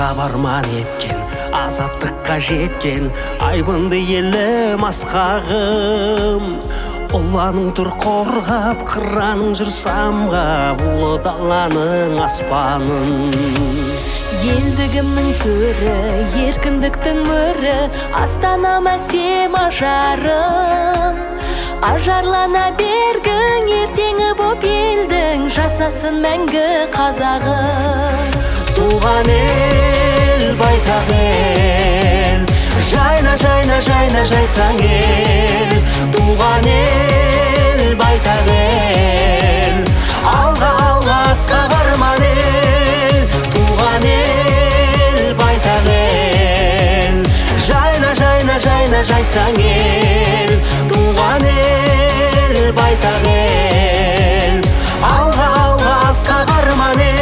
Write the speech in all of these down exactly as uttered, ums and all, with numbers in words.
асқап арман еткен, азаттыққа жеткен айбынды елім асқағым. Ұланың тұр қорғап, қыраның жүр самғап, ұлы даланың аспанын. Елдігімнің көрі, еркіндіктің мөрі, Астанам әсем ажарым. Ажарлана бергің, ертеңі боп елдің, жасасын мәңгі қазағым. Туған ел, байтақ ел, жайна, жайна, жайна, жайсаң ел. Туған ел, байтақ ел, алға, алға, асқақ арман ел. Туған ел, байтақ ел, жайна, жайна, жайна, жайсаң ел. Туған ел, байтақ ел, алға, алға, асқақ арман ел.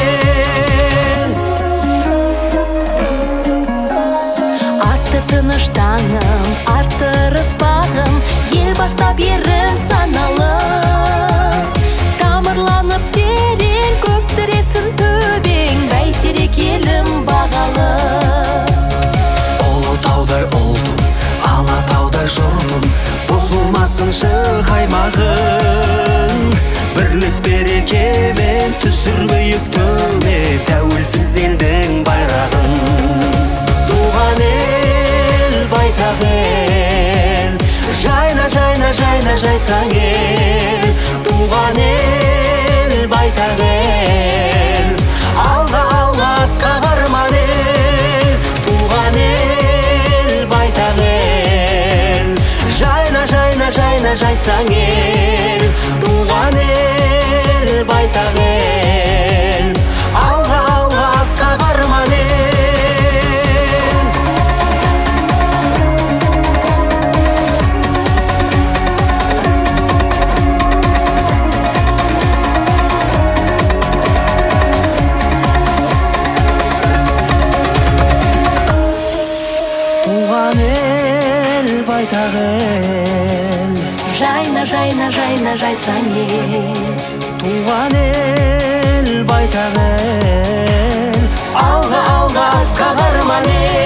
Тыныш таңым, артырыс бағым, ел бастап ерім саналым. Тамырланып терең, көп тіресін төбең, бәйтерек елім бағалы. Ұлытаудай ұлтым, алатаудай жұртым, бұзылмасын шық аймағың. Бірлік берекемен түсір биік төне, тәуелсіз елдің байрағын. Туған ел, байтақ ел, жайна, жайна, жайна, жайсаң ел. Туған ел, байтақ ел, алға, алға, асқақ арман ел. Туған ел, байтақ ел, жайна, жайна, жайна, жайсаң ел. Туған ел, байтақ ел, алға, алға, асқақ арман ел. Туған ел, байтақ ел, жайна, жайна, жайна, жайсаң ел. Туған ел, байтақ ел, алға, алға, асқақ арман ел.